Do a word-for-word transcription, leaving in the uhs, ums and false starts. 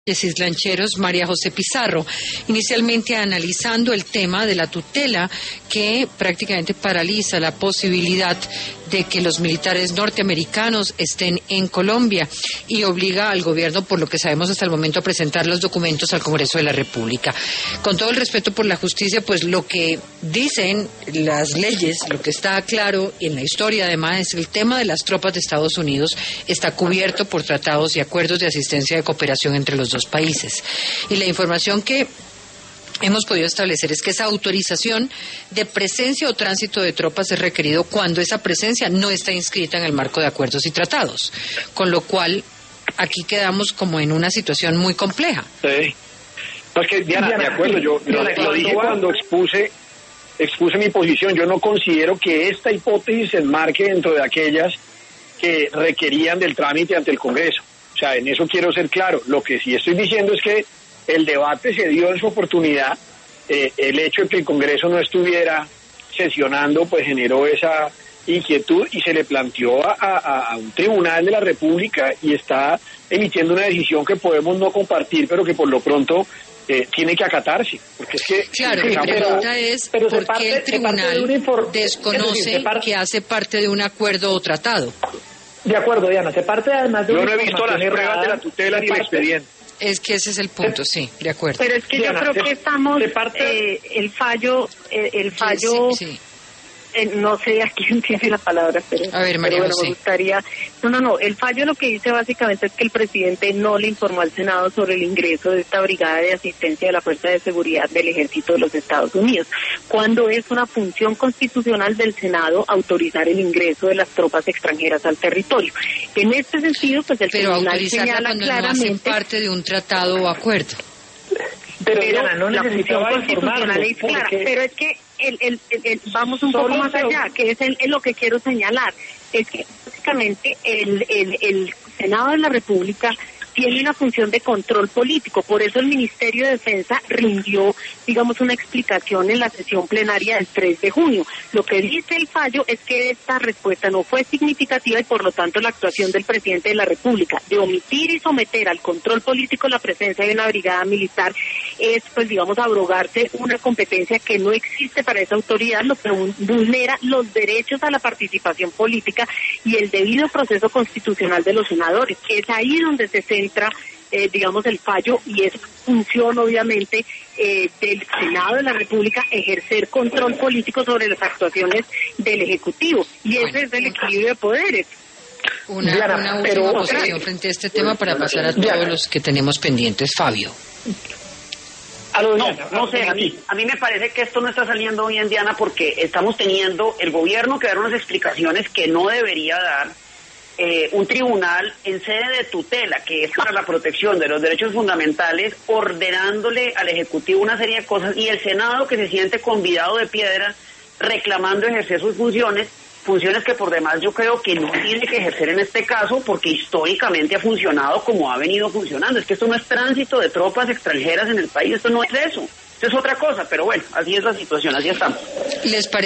Lancheros, María José Pizarro, inicialmente analizando el tema de la tutela que prácticamente paraliza la posibilidad de que los militares norteamericanos estén en Colombia y obliga al gobierno, por lo que sabemos hasta el momento, a presentar los documentos al Congreso de la República. Con todo el respeto por la justicia, pues lo que dicen las leyes, lo que está claro en la historia además, es el tema de las tropas de Estados Unidos está cubierto por tratados y acuerdos de asistencia y cooperación entre los dos países. Y la información que hemos podido establecer es que esa autorización de presencia o tránsito de tropas es requerido cuando esa presencia no está inscrita en el marco de acuerdos y tratados, con lo cual aquí quedamos como en una situación muy compleja. Sí. No, es que, Diana, Diana, de acuerdo, yo lo, lo dije cuando expuse expuse mi posición. Yo no considero que esta hipótesis se enmarque dentro de aquellas que requerían del trámite ante el Congreso. O sea, en eso quiero ser claro. Lo que sí estoy diciendo es que el debate se dio en su oportunidad. Eh, el hecho de que el Congreso no estuviera sesionando, pues generó esa inquietud y se le planteó a, a, a un tribunal de la República y está emitiendo una decisión que podemos no compartir, pero que por lo pronto eh, tiene que acatarse. Porque es que claro, mi pregunta es pero ¿por parte, qué el tribunal de infor... es desconoce decir, se parte... que hace parte de un acuerdo o tratado? De acuerdo, Diana, se parte además de... Yo no he visto las pruebas de la tutela ni el expediente. Es que ese es el punto, sí, de acuerdo. Pero es que Diana, yo creo que estamos, parte... eh, el fallo, eh, el fallo, sí, sí. Eh, no sé a quién tiene la palabra, pero, a ver, María pero bueno, José. me gustaría, no, no, no, el fallo lo que dice básicamente es que el presidente no le informó al Senado sobre el ingreso de esta brigada de asistencia de la Fuerza de Seguridad del Ejército de los Estados Unidos, cuando es una función constitucional del Senado autorizar el ingreso de las tropas extranjeras al territorio. En este sentido, pues el pero tribunal señala cuando claramente... no hacen parte de un tratado o acuerdo. Pero, pero Diana, no la función constitucional es clara, porque... pero es que el, el, el, el, vamos un poco más allá, que es, el, es lo que quiero señalar, es que básicamente el, el, el Senado de la República tiene una función de control político, por eso el Ministerio de Defensa rindió, digamos, una explicación en la sesión plenaria del tres de junio. Lo que dice el fallo es que esta respuesta no fue significativa y por lo tanto la actuación del presidente de la República de omitir y someter al control político la presencia de una brigada militar es, pues digamos, abrogarse una competencia que no existe para esa autoridad, lo que vulnera los derechos a la participación política y el debido proceso constitucional de los senadores. Es ahí donde se entra, eh, digamos, el fallo y es función, obviamente, eh, del Senado de la República ejercer control político sobre las actuaciones del Ejecutivo. Y ese bueno, es el equilibrio de poderes. Una, Diana, una última pero, posición okay. frente a este tema para pasar a todos Diana. los que tenemos pendientes. Fabio. No, no sé, a mí, a mí me parece que esto no está saliendo bien, Diana, porque estamos teniendo el gobierno que dar unas explicaciones que no debería dar, eh, un tribunal en sede de tutela, que es para la protección de los derechos fundamentales, ordenándole al Ejecutivo una serie de cosas, y el Senado que se siente convidado de piedra, reclamando ejercer sus funciones, funciones que por demás yo creo que no tiene que ejercer en este caso porque históricamente ha funcionado como ha venido funcionando. Es que esto no es tránsito de tropas extranjeras en el país, esto no es eso, esto es otra cosa, pero bueno, así es la situación, así estamos. ¿Les parece?